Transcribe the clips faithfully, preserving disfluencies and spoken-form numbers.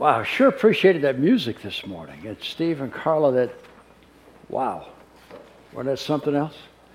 Wow, sure appreciated that music this morning. And Steve and Carla, that, wow, wasn't that something else?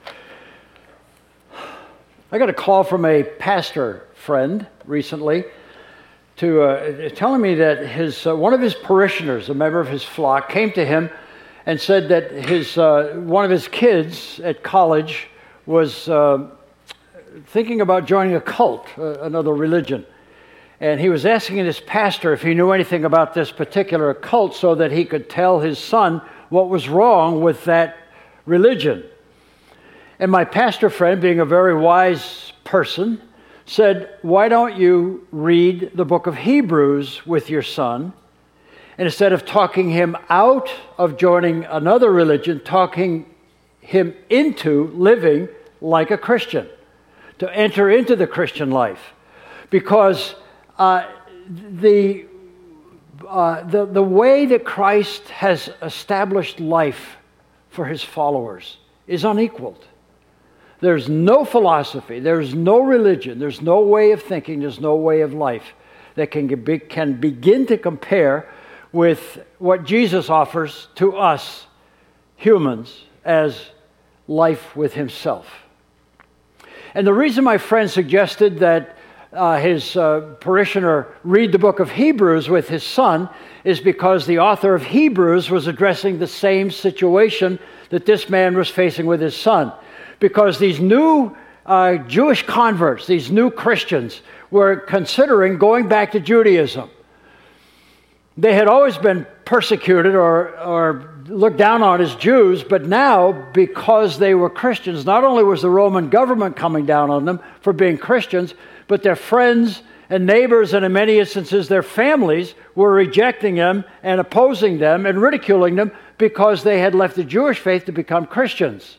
I got a call from a pastor friend recently to uh, telling me that his uh, one of his parishioners, a member of his flock, came to him and said that his uh, one of his kids at college was uh, thinking about joining a cult, uh, another religion. And he was asking this pastor if he knew anything about this particular cult so that he could tell his son what was wrong with that religion. And my pastor friend, being a very wise person, said, why don't you read the book of Hebrews with your son? And instead of talking him out of joining another religion, talking him into living like a Christian, to enter into the Christian life. Because Uh, the, uh, the, the way that Christ has established life for his followers is unequaled. There's no philosophy, there's no religion, there's no way of thinking, there's no way of life that can, be, can begin to compare with what Jesus offers to us humans as life with himself. And the reason my friend suggested that Uh, his uh, parishioner read the book of Hebrews with his son is because the author of Hebrews was addressing the same situation that this man was facing with his son. Because these new uh, Jewish converts, these new Christians, were considering going back to Judaism. They had always been persecuted or, or looked down on as Jews, but now, because they were Christians, not only was the Roman government coming down on them for being Christians, but their friends and neighbors, and in many instances their families, were rejecting them and opposing them and ridiculing them because they had left the Jewish faith to become Christians.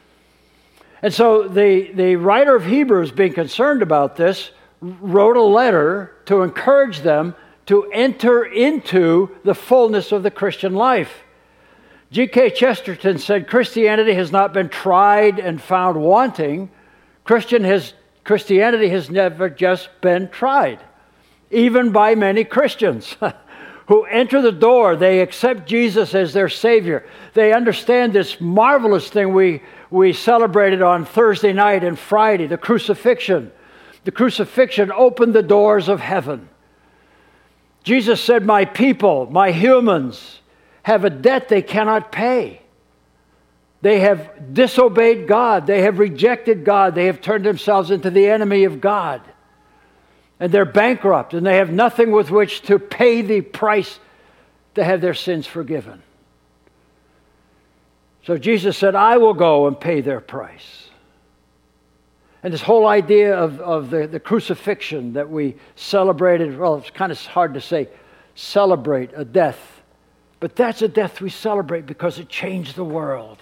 And so the, the writer of Hebrews, being concerned about this, wrote a letter to encourage them to enter into the fullness of the Christian life. G K Chesterton said, Christianity has not been tried and found wanting. Christian has Christianity has never just been tried, even by many Christians who enter the door. They accept Jesus as their Savior. They understand this marvelous thing we, we celebrated on Thursday night and Friday, the crucifixion. The crucifixion opened the doors of heaven. Jesus said, my people, my humans, have a debt they cannot pay. They have disobeyed God. They have rejected God. They have turned themselves into the enemy of God. And they're bankrupt, and they have nothing with which to pay the price to have their sins forgiven. So Jesus said, I will go and pay their price. And this whole idea of, of the, the crucifixion that we celebrated, well, it's kind of hard to say, celebrate a death. But that's a death we celebrate because it changed the world.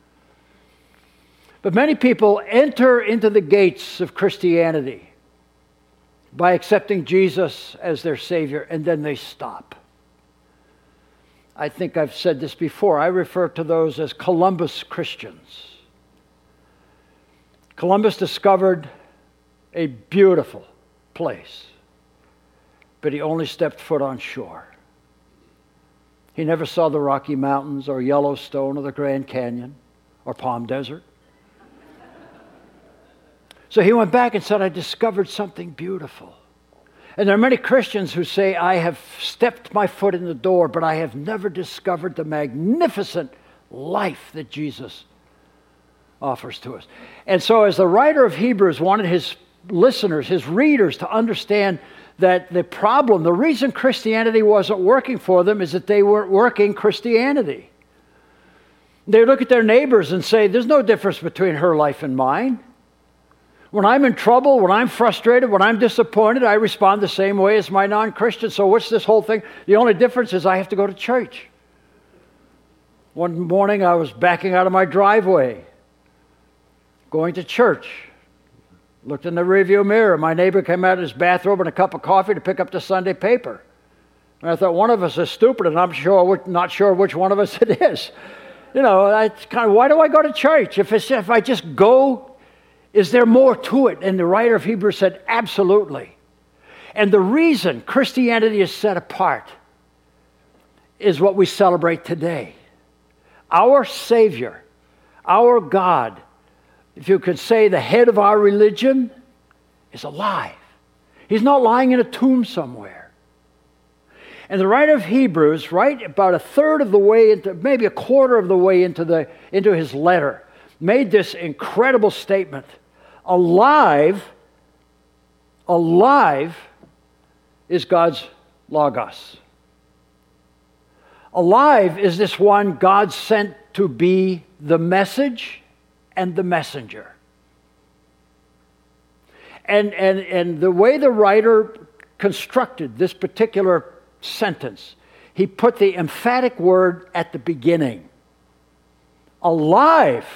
But many people enter into the gates of Christianity by accepting Jesus as their Savior, and then they stop. I think I've said this before. I refer to those as Columbus Christians. Columbus discovered a beautiful place, but he only stepped foot on shore. He never saw the Rocky Mountains or Yellowstone or the Grand Canyon or Palm Desert. So he went back and said, I discovered something beautiful. And there are many Christians who say, I have stepped my foot in the door, but I have never discovered the magnificent life that Jesus offers to us. And so as the writer of Hebrews wanted his listeners, his readers, to understand that the problem, the reason Christianity wasn't working for them is that they weren't working Christianity. They look at their neighbors and say, there's no difference between her life and mine. When I'm in trouble, when I'm frustrated, when I'm disappointed, I respond the same way as my non-Christian. So what's this whole thing? The only difference is I have to go to church. One morning I was backing out of my driveway, going to church. Looked in the rearview mirror. My neighbor came out in his bathrobe and a cup of coffee to pick up the Sunday paper. And I thought, one of us is stupid, and I'm sure not sure which one of us it is. You know, I kind of, why do I go to church? If it's, if I just go, is there more to it? And the writer of Hebrews said, absolutely. And the reason Christianity is set apart is what we celebrate today. Our Savior, our God, if you could say the head of our religion, is alive. He's not lying in a tomb somewhere. And the writer of Hebrews, right about a third of the way into, maybe a quarter of the way into the into his letter, made this incredible statement. Alive, alive is God's Logos. Alive is this one God sent to be the message and the messenger. And, and, and the way the writer constructed this particular sentence, he put the emphatic word at the beginning. Alive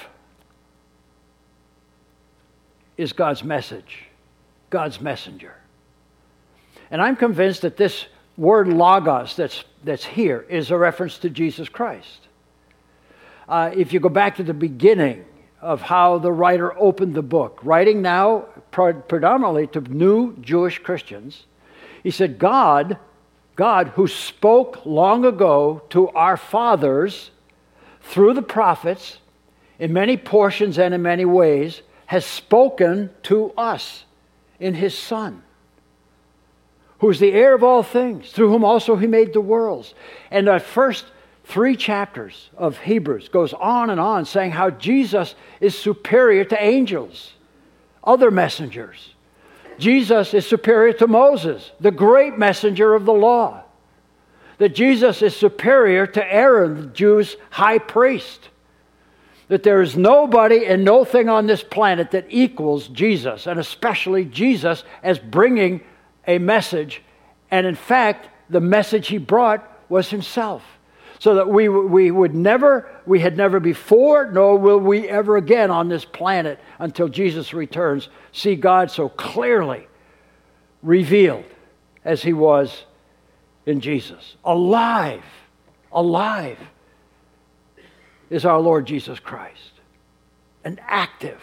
is God's message, God's messenger. And I'm convinced that this word logos that's, that's here is a reference to Jesus Christ. Uh, if you go back to the beginning of how the writer opened the book, writing now predominantly to new Jewish Christians, he said, God, God who spoke long ago to our fathers through the prophets in many portions and in many ways, has spoken to us in his Son, who is the heir of all things, through whom also he made the worlds. And the first three chapters of Hebrews goes on and on saying how Jesus is superior to angels, other messengers. Jesus is superior to Moses, the great messenger of the law. That Jesus is superior to Aaron, the Jews' high priest. That there is nobody and no thing on this planet that equals Jesus, and especially Jesus as bringing a message. And in fact, the message he brought was himself. So that we we would never, we had never before, nor will we ever again on this planet until Jesus returns, see God so clearly revealed as he was in Jesus. Alive, alive is our Lord Jesus Christ. And active.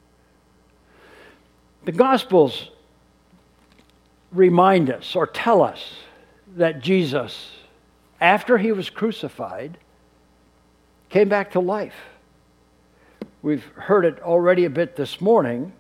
The Gospels remind us or tell us that Jesus, after he was crucified, came back to life. We've heard it already a bit this morning.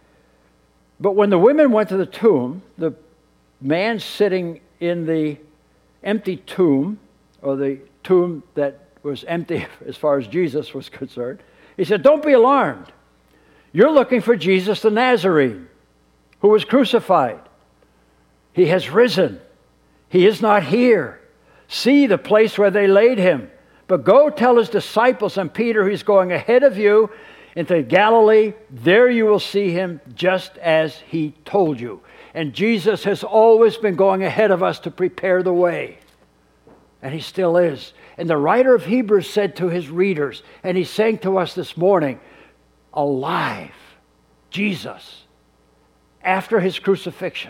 But when the women went to the tomb, the man sitting in the empty tomb, or the tomb that was empty as far as Jesus was concerned, he said, "Don't be alarmed. You're looking for Jesus the Nazarene, who was crucified. He has risen. He is not here. See the place where they laid him. But go tell his disciples and Peter he's going ahead of you into Galilee. There you will see him just as he told you." And Jesus has always been going ahead of us to prepare the way. And he still is. And the writer of Hebrews said to his readers, and he's saying to us this morning, alive, Jesus, after his crucifixion,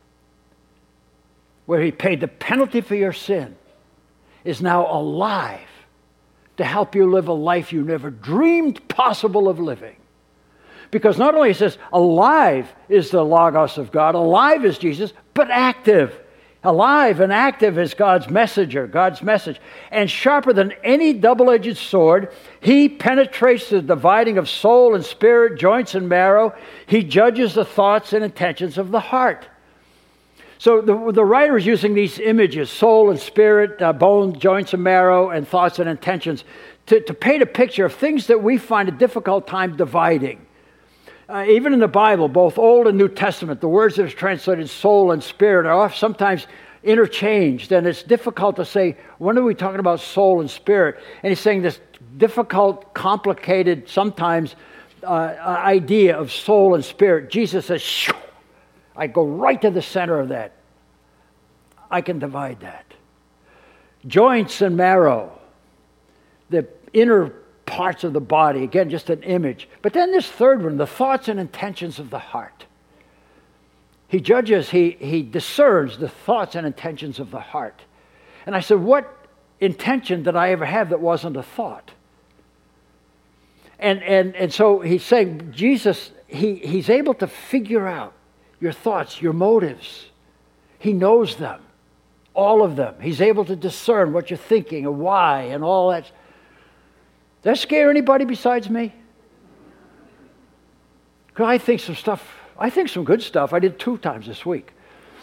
where he paid the penalty for your sin, is now alive to help you live a life you never dreamed possible of living. Because not only he says, alive is the Logos of God, alive is Jesus, but active. Alive and active is God's messenger, God's message. And sharper than any double-edged sword, he penetrates the dividing of soul and spirit, joints and marrow. He judges the thoughts and intentions of the heart. So the, the writer is using these images, soul and spirit, uh, bones, joints and marrow, and thoughts and intentions, to, to paint a picture of things that we find a difficult time dividing. Uh, even in the Bible, both Old and New Testament, the words that are translated soul and spirit are sometimes interchanged, and it's difficult to say, when are we talking about soul and spirit? And he's saying this difficult, complicated, sometimes uh, idea of soul and spirit. Jesus says, shoo, I go right to the center of that. I can divide that. Joints and marrow, the inner parts of the body, again, just an image. But then this third one, the thoughts and intentions of the heart. He judges, he, he discerns the thoughts and intentions of the heart. And I said, what intention did I ever have that wasn't a thought? And and and so he's saying, Jesus, he, he's able to figure out your thoughts, your motives. He knows them. All of them. He's able to discern what you're thinking and why and all that. Does that scare anybody besides me? Because I think some stuff, I think some good stuff. I did two times this week.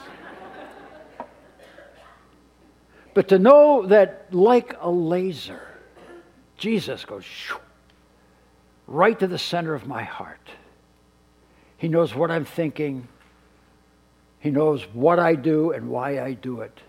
But to know that like a laser, Jesus goes shoo, right to the center of my heart. He knows what I'm thinking. He knows what I do and why I do it.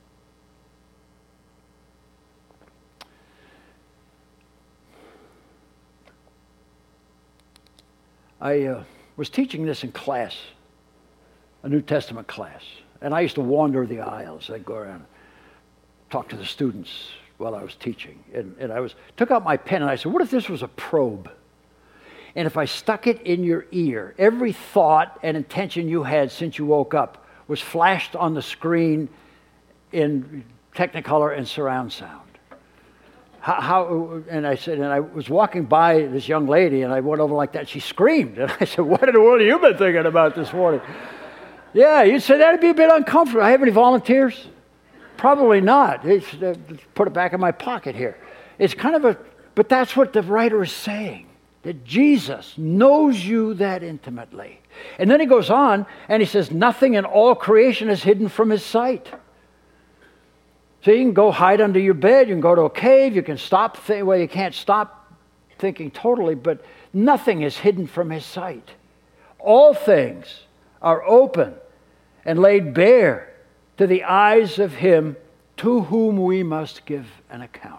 I uh, was teaching this in class, a New Testament class, and I used to wander the aisles. I'd go around and talk to the students while I was teaching. And, and I was took out my pen and I said, what if this was a probe? And if I stuck it in your ear, every thought and intention you had since you woke up was flashed on the screen in Technicolor and surround sound. How, how, and I said, and I was walking by this young lady, and I went over like that. She screamed, and I said, "What in the world have you been thinking about this morning?" Yeah, you'd say that'd be a bit uncomfortable. I have any volunteers? Probably not. It's, uh, put it back in my pocket here. It's kind of a, but that's what the writer is saying, that Jesus knows you that intimately. And then he goes on, and he says, nothing in all creation is hidden from his sight. So you can go hide under your bed, you can go to a cave, you can stop, th- well, you can't stop thinking totally, but nothing is hidden from his sight. All things are open and laid bare to the eyes of him to whom we must give an account.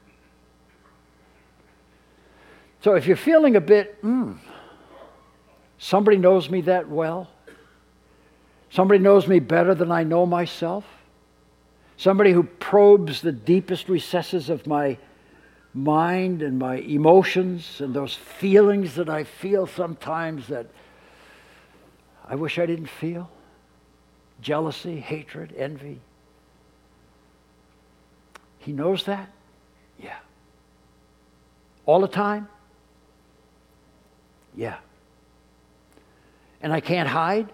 So if you're feeling a bit, hmm, somebody knows me that well, somebody knows me better than I know myself, somebody who probes the deepest recesses of my mind and my emotions and those feelings that I feel sometimes that I wish I didn't feel. Jealousy, hatred, envy. He knows that? Yeah. All the time? Yeah. And I can't hide?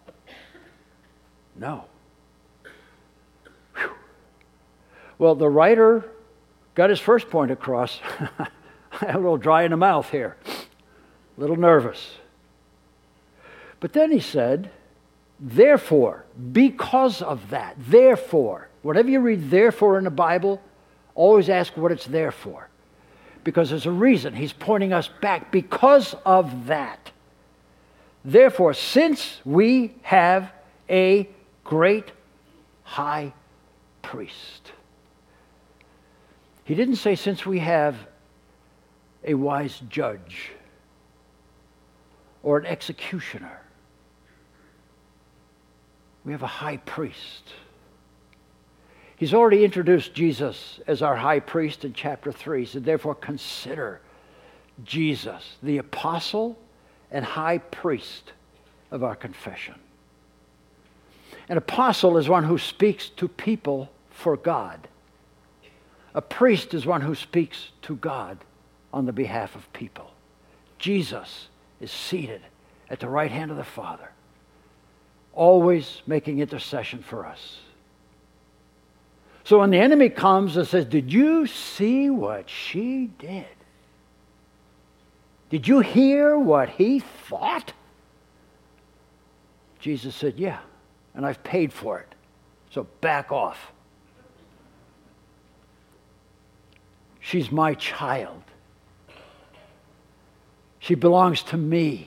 No. Whew. Well, the writer got his first point across. I'm a little dry in the mouth here. A little nervous. But then he said, therefore, because of that, therefore, whatever you read therefore in the Bible, always ask what it's there for. Because there's a reason. He's pointing us back because of that. Therefore, since we have a great high priest. He didn't say since we have a wise judge or an executioner. We have a high priest. He's already introduced Jesus as our high priest in chapter three. He said, therefore consider Jesus, the apostle and high priest of our confession. An apostle is one who speaks to people for God. A priest is one who speaks to God on the behalf of people. Jesus is seated at the right hand of the Father, always making intercession for us. So when the enemy comes and says, did you see what she did? Did you hear what he thought? Jesus said, yeah, and I've paid for it. So back off. She's my child. She belongs to me.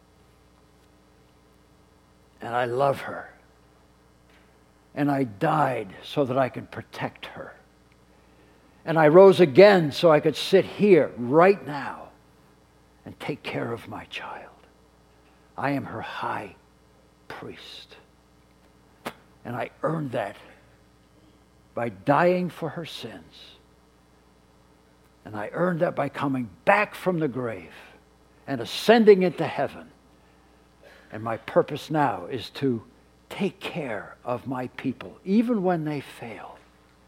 And I love her. And I died so that I could protect her. And I rose again so I could sit here right now and take care of my child. I am her high priest. And I earned that by dying for her sins. And I earned that by coming back from the grave and ascending into heaven. And my purpose now is to take care of my people, even when they fail.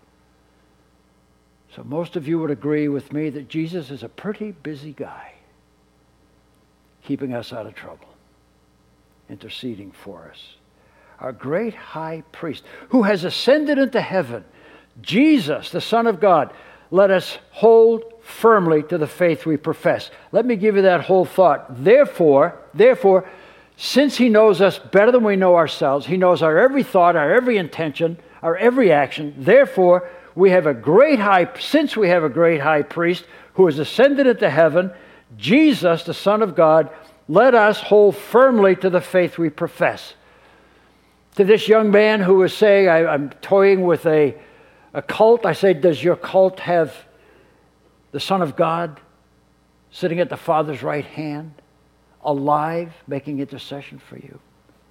So most of you would agree with me that Jesus is a pretty busy guy, keeping us out of trouble, interceding for us. our great high priest, who has ascended into heaven, Jesus, the Son of God, let us hold firmly to the faith we profess. Let me give you that whole thought. Therefore, therefore, since he knows us better than we know ourselves, he knows our every thought, our every intention, our every action. Therefore, we have a great high, since we have a great high priest who has ascended into heaven, Jesus, the Son of God, let us hold firmly to the faith we profess. To this young man who was saying, I, I'm toying with a, a cult, I say, does your cult have the Son of God sitting at the Father's right hand, alive, making intercession for you?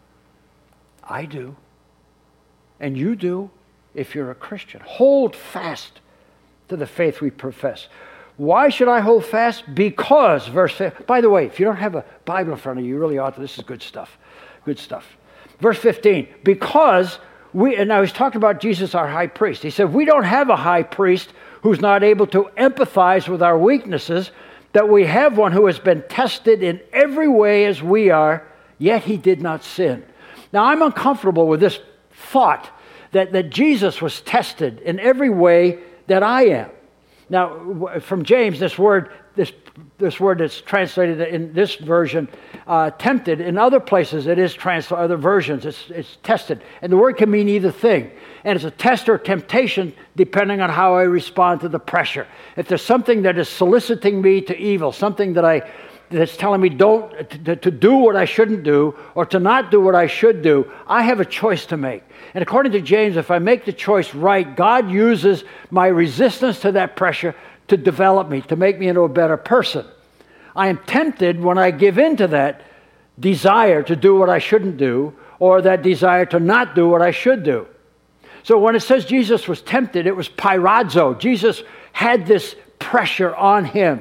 I do. And you do if you're a Christian. Hold fast to the faith we profess. Why should I hold fast? Because, verse fifteen, by the way, if you don't have a Bible in front of you, you really ought to. This is good stuff. Good stuff. Verse fifteen, because we, and now he's talking about Jesus, our high priest. He said, we don't have a high priest who's not able to empathize with our weaknesses, that we have one who has been tested in every way as we are, yet he did not sin. Now, I'm uncomfortable with this thought that, that Jesus was tested in every way that I am. Now, from James, this word, this this word that's translated in this version, uh, tempted. In other places, it is translated. Other versions, it's it's tested, and the word can mean either thing. And it's a test or temptation depending on how I respond to the pressure. If there's something that is soliciting me to evil, something that I that's telling me don't to, to do what I shouldn't do or to not do what I should do, I have a choice to make. And according to James, if I make the choice right, God uses my resistance to that pressure to develop me, to make me into a better person. I am tempted when I give in to that desire to do what I shouldn't do or that desire to not do what I should do. So when it says Jesus was tempted, it was pyrazo. Jesus had this pressure on him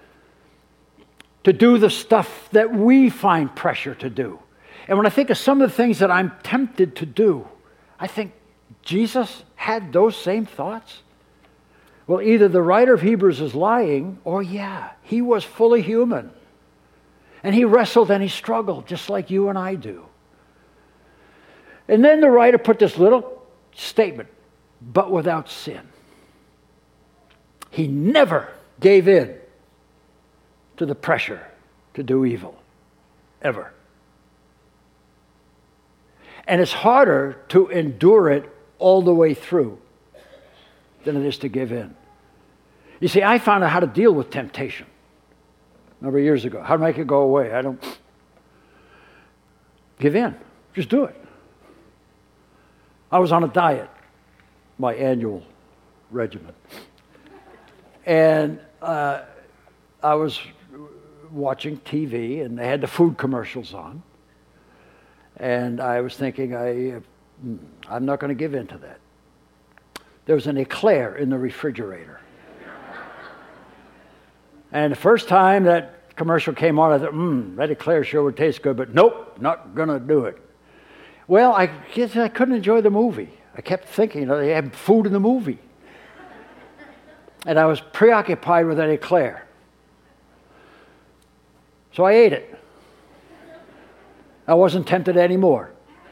to do the stuff that we find pressure to do. And when I think of some of the things that I'm tempted to do, I think Jesus had those same thoughts. Well, either the writer of Hebrews is lying, or yeah, he was fully human. And he wrestled and he struggled, just like you and I do. And then the writer put this little statement, but without sin. He never gave in to the pressure to do evil, ever. And it's harder to endure it all the way through than it is to give in. You see, I found out how to deal with temptation a number of years ago. How to make it go away. I don't give in. Just do it. I was on a diet, my annual regimen. And uh, I was watching T V, and they had the food commercials on. And I was thinking, I, I'm not going to give in to that. There was an eclair in the refrigerator. And the first time that commercial came on, I thought, hmm, that eclair sure would taste good, but nope, not going to do it. Well, I guess I couldn't enjoy the movie. I kept thinking, you know, they had food in the movie. And I was preoccupied with that eclair. So I ate it. I wasn't tempted anymore.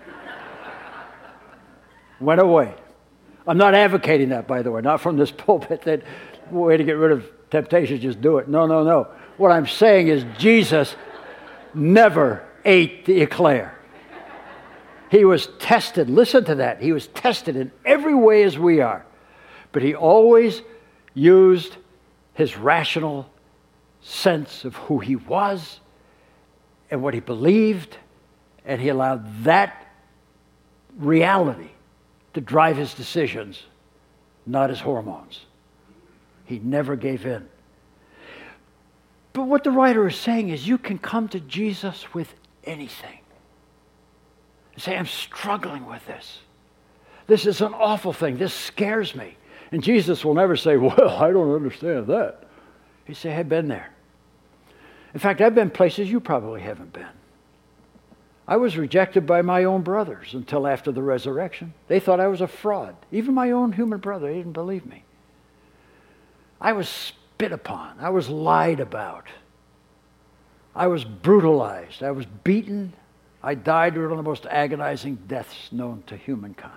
Went away. I'm not advocating that, by the way, not from this pulpit, that way to get rid of temptation, just do it. No, no, no. What I'm saying is Jesus never ate the eclair. He was tested. Listen to that. He was tested in every way as we are. But he always used his rational sense of who he was and what he believed, and he allowed that reality to drive his decisions, not his hormones. He never gave in. But what the writer is saying is you can come to Jesus with anything. And say, I'm struggling with this. This is an awful thing. This scares me. And Jesus will never say, well, I don't understand that. He'll say, I've been there. In fact, I've been places you probably haven't been. I was rejected by my own brothers until after the resurrection. They thought I was a fraud. Even my own human brother, he didn't believe me. I was spit upon. I was lied about. I was brutalized. I was beaten I died one of the most agonizing deaths known to humankind.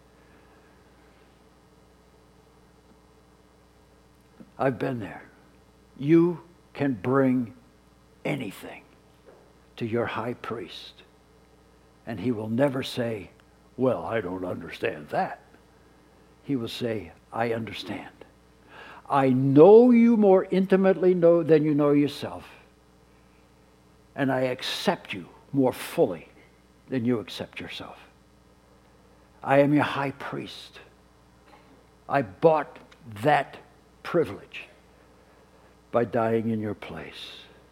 I've been there. You can bring anything to your high priest, and he will never say, well, I don't understand that. He will say, I understand. I know you more intimately know than you know yourself, and I accept you more fully than you accept yourself. I am your high priest. I bought that privilege by dying in your place.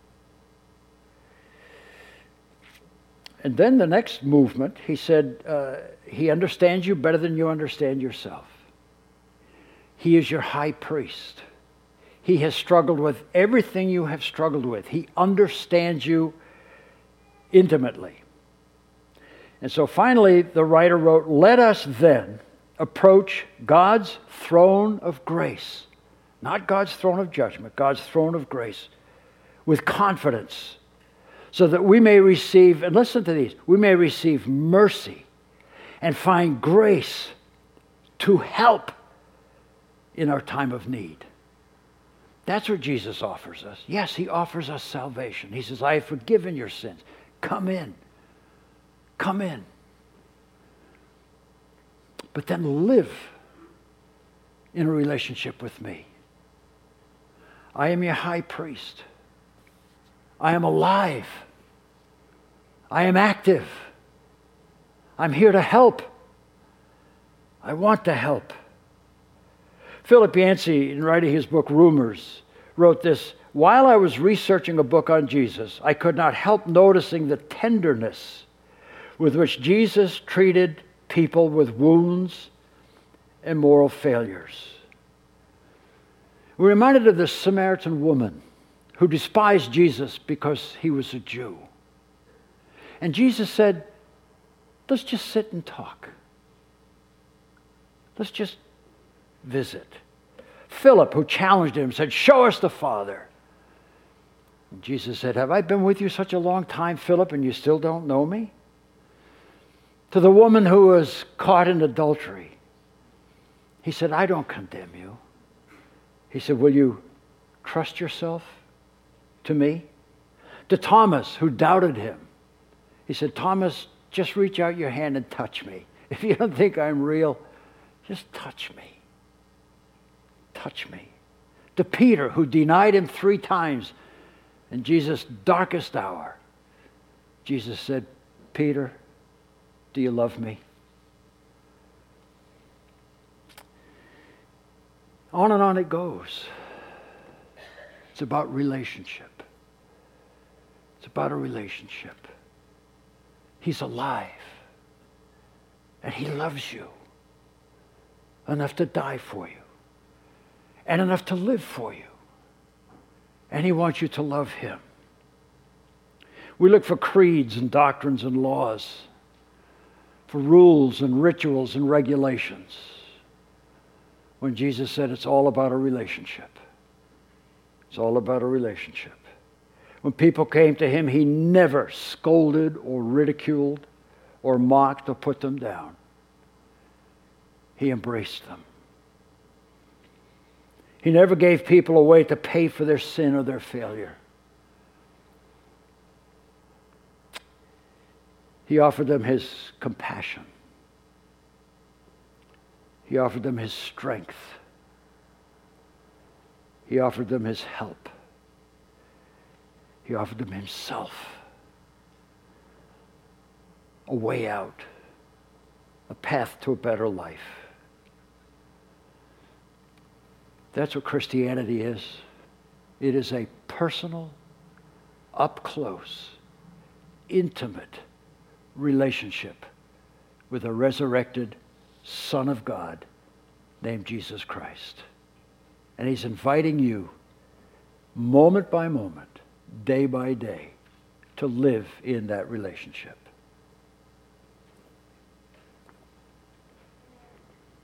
And then the next movement, he said, uh, he understands you better than you understand yourself. He is your high priest. He has struggled with everything you have struggled with. He understands you intimately. And so finally, the writer wrote, let us then approach God's throne of grace, not God's throne of judgment, God's throne of grace, with confidence, so that we may receive, and listen to these, we may receive mercy and find grace to help in our time of need. That's what Jesus offers us. Yes, he offers us salvation. He says, I have forgiven your sins. Come in. Come in. But then live in a relationship with me. I am your high priest. I am alive. I am active. I'm here to help. I want to help. Philip Yancey, in writing his book Rumors, wrote this, while I was researching a book on Jesus, I could not help noticing the tenderness with which Jesus treated people with wounds and moral failures. We're reminded of the Samaritan woman who despised Jesus because he was a Jew. And Jesus said, let's just sit and talk. Let's just visit. Philip, who challenged him, said, show us the Father. And Jesus said, have I been with you such a long time, Philip, and you still don't know me? To the woman who was caught in adultery, he said, I don't condemn you. He said, will you trust yourself to me? To Thomas, who doubted him, he said, Thomas, just reach out your hand and touch me. If you don't think I'm real, just touch me. Touch me. To Peter, who denied him three times in Jesus' darkest hour, Jesus said, Peter, do you love me? On and on it goes. It's about relationship. It's about a relationship. He's alive. And he loves you enough to die for you and enough to live for you. And he wants you to love him. We look for creeds and doctrines and laws, for rules and rituals and regulations, when Jesus said it's all about a relationship. It's all about a relationship. When people came to him, he never scolded or ridiculed or mocked or put them down. He embraced them. He never gave people a way to pay for their sin or their failure. He offered them his compassion. He offered them his strength. He offered them his help. He offered them himself. A way out. A path to a better life. That's what Christianity is. It is a personal, up-close, intimate relationship with a resurrected Son of God named Jesus Christ. And he's inviting you, moment by moment, day by day, to live in that relationship.